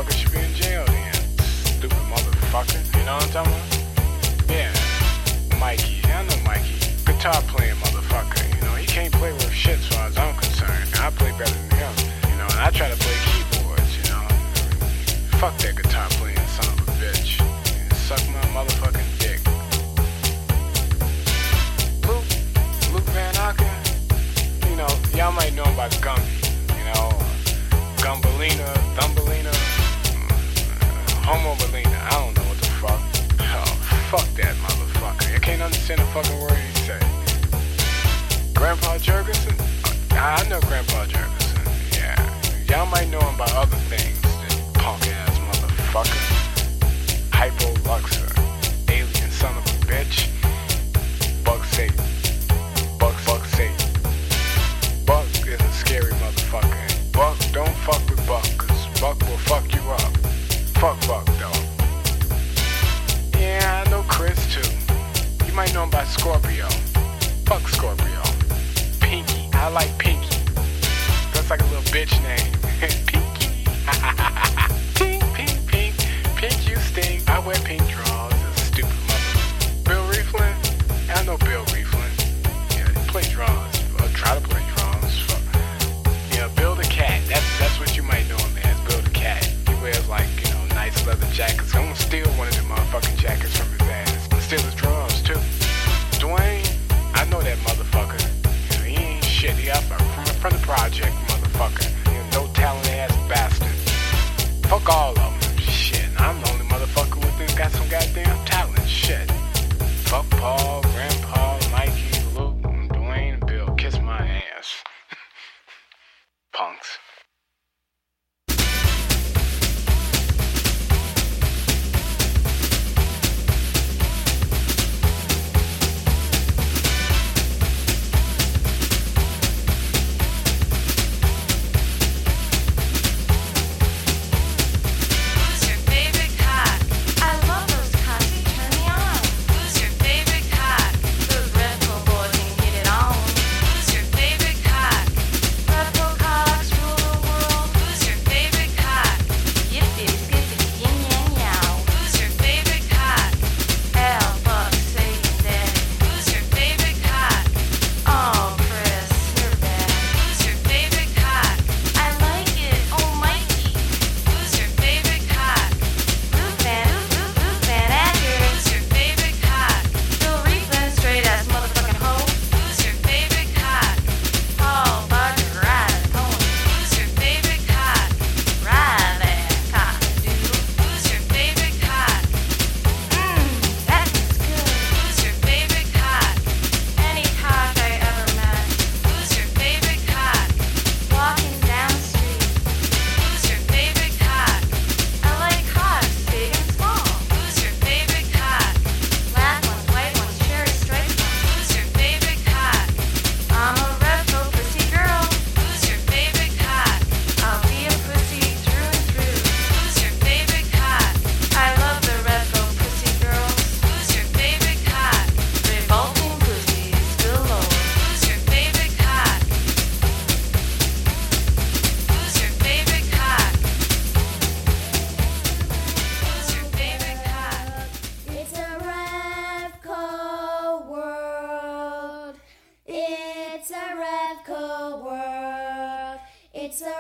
motherfucker should be in jail then. Stupid motherfucker. You know what I'm talking about? Yeah. Mikey. I know Mikey. Guitar playing motherfucker. You know, he can't play worth shit as far as I'm concerned. I play better than him. You know, and I try to play keyboards, you know. Fuck that guitar playing son of a bitch. Suck my motherfucking dick. Luke Van Aken, you know, y'all might know about Gumby, you know, Thumbelina, Homobalina, I don't know what the fuck. Oh, fuck that motherfucker. I can't understand a fucking word he said. Grandpa Jurgensen? I know Grandpa Jurgensen, yeah. Y'all might know him by other things, that punk ass motherfucker. Hypo Luxor, alien son of a bitch. Buck Satan. Buck Satan. Buck is a scary motherfucker. Buck, don't fuck with Buck, cause Buck will fuck you up. Fuck Buck, though. Yeah, I know Chris, too. You might know him by Scorpio. Fuck Scorpio. Pinky. I like Pinky. That's like a little bitch name. Pinky. Pink. Pink, you stink. I wear pink drawers. Stupid mother. Bill Rieflin? I know Bill Rieflin. Yeah, he plays drums. Or try to play drums. Yeah, Bill the Cat. That's what you might know him as. Bill the Cat. He wears like, you know, nice leather jackets. I'm gonna steal one of them motherfucking jackets from his ass. I'm gonna steal his drums too. Dwayne, I know that motherfucker. You know, he ain't shit. He up from the project, motherfucker. You know, no talent ass bastard. Fuck all of them. Shit, I'm the only motherfucker with them got some goddamn talent. Shit. Fuck Paul, Grandpa, Mikey, Luke, Dwayne, and Bill. Kiss my ass. Punks. It's a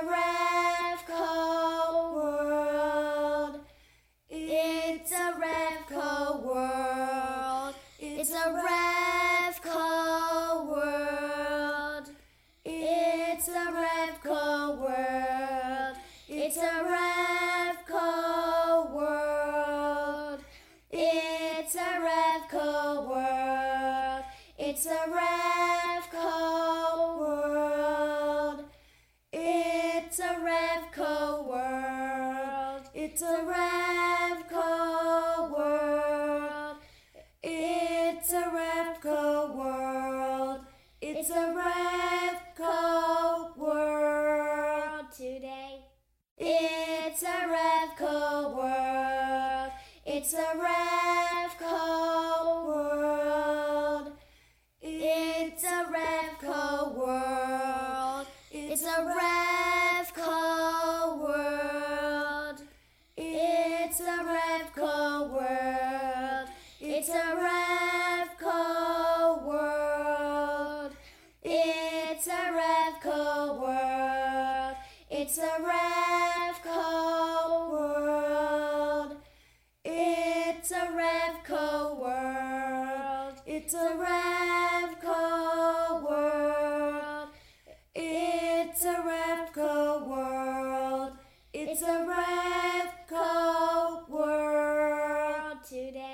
Revco world. It's a Revco world. It's a Revco world. It's a Revco world. It's a Revco world. It's a Revco world. It's a Revco world. It's a Revco world. It's a Revco world. It's a Revco world. It's a Revco world today. It's a Revco world. It's a Revco world. It's a Revco world. It's a Revco world. It's a Revco world. It's a Revco world. It's a Revco world today.